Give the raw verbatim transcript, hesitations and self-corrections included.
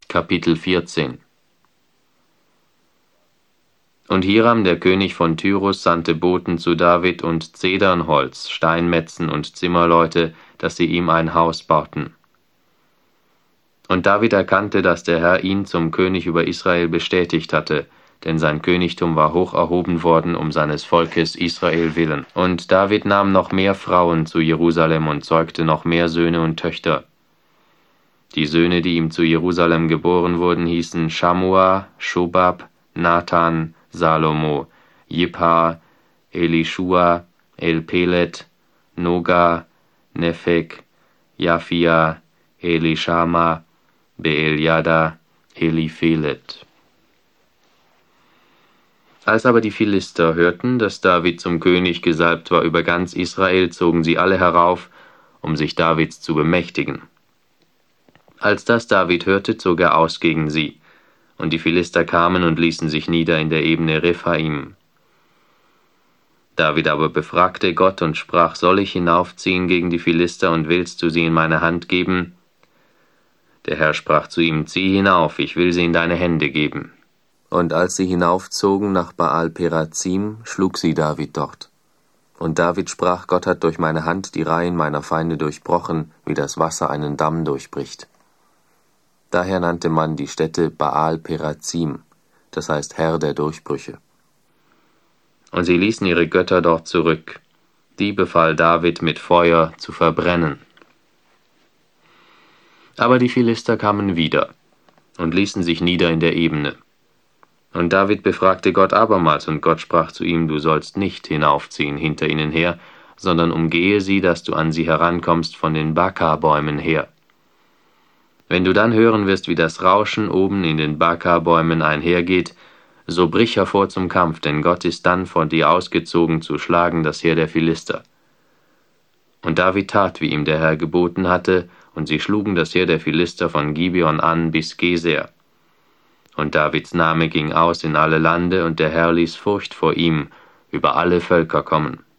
Kapitel vierzehn. Und Hiram, der König von Tyrus, sandte Boten zu David und Zedernholz, Steinmetzen und Zimmerleute, dass sie ihm ein Haus bauten. Und David erkannte, dass der Herr ihn zum König über Israel bestätigt hatte, denn sein Königtum war hoch erhoben worden um seines Volkes Israel willen. Und David nahm noch mehr Frauen zu Jerusalem und zeugte noch mehr Söhne und Töchter. Die Söhne, die ihm zu Jerusalem geboren wurden, hießen Schamua, Schobab, Nathan, Salomo, Jipha, Elishua, Elpelet, Noga, Nepheg, Japhia, Elishama, Beeljada, Eliphelet. Als aber die Philister hörten, dass David zum König gesalbt war über ganz Israel, zogen sie alle herauf, um sich Davids zu bemächtigen. Als das David hörte, zog er aus gegen sie, und die Philister kamen und ließen sich nieder in der Ebene Rephaim. David aber befragte Gott und sprach: Soll ich hinaufziehen gegen die Philister, und willst du sie in meine Hand geben? Der Herr sprach zu ihm: Zieh hinauf, ich will sie in deine Hände geben. Und als sie hinaufzogen nach Baal-Perazim, schlug sie David dort. Und David sprach: Gott hat durch meine Hand die Reihen meiner Feinde durchbrochen, wie das Wasser einen Damm durchbricht. Daher nannte man die Stätte Baal-Perazim, das heißt Herr der Durchbrüche. Und sie ließen ihre Götter dort zurück. Die befahl David mit Feuer zu verbrennen. Aber die Philister kamen wieder und ließen sich nieder in der Ebene. Und David befragte Gott abermals, und Gott sprach zu ihm: Du sollst nicht hinaufziehen hinter ihnen her, sondern umgehe sie, dass du an sie herankommst von den Baka-Bäumen her. Wenn du dann hören wirst, wie das Rauschen oben in den Baka-Bäumen einhergeht, so brich hervor zum Kampf, denn Gott ist dann von dir ausgezogen, zu schlagen das Heer der Philister. Und David tat, wie ihm der Herr geboten hatte, und sie schlugen das Heer der Philister von Gibeon an bis Geser. Und Davids Name ging aus in alle Lande, und der Herr ließ Furcht vor ihm über alle Völker kommen.